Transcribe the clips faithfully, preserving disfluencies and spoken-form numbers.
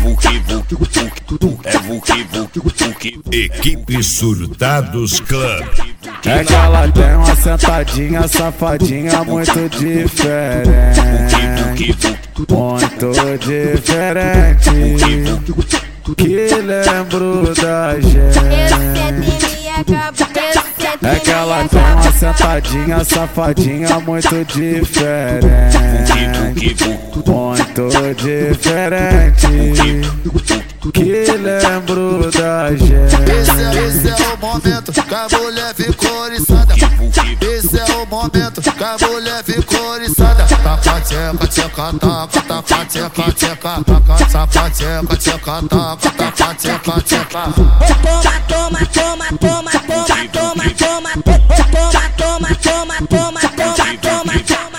vuki vuki vuki, é vuki vuki vuki. Equipe Surtados Club. É que ela tem uma sentadinha safadinha muito diferente, muito diferente, que lembro da gente. É que ela tem uma sentadinha safadinha muito diferente, muito diferente, que lembro da gente. Esse é, esse é o momento que a mulher ficou oriçada. Esse é o momento que a mulher ficou oriçada. Taca, tcheca, tcheca, taca, taca, tcheca, tcheca, taca, taca, tcheca, tcheca, taca, taca, tcheca, tcheca. Toma, toma, toma, toma, toma, toma, toma, toma, toma, toma, toma, toma, toma,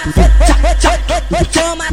toma,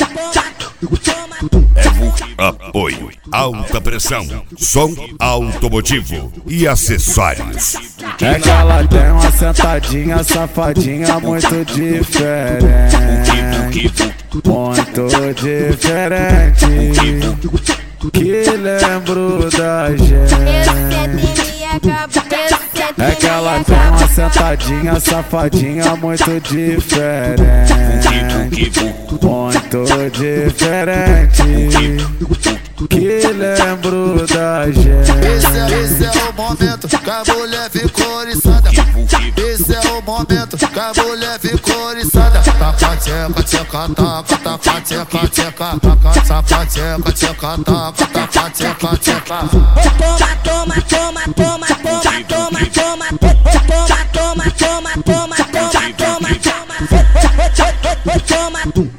toma. Apoio, alta pressão, som automotivo e acessórios. É que ela tem uma sentadinha safadinha muito diferente, muito diferente, que lembro da gente. É que ela tem uma sentadinha safadinha muito diferente, muito diferente, que lembro da gente. Esse é, esse é o momento que a mulher ficou oriçada. Esse é o momento que a mulher ficou oriçada. Taca, tcheca, tcheca, taca, taca, tcheca, tcheca, taca, taca, tcheca, tcheca, taca, taca, tcheca, tcheca. Toma, toma, toma, toma, toma, toma, toma, toma, toma, toma, toma, toma, toma, toma, toma, toma.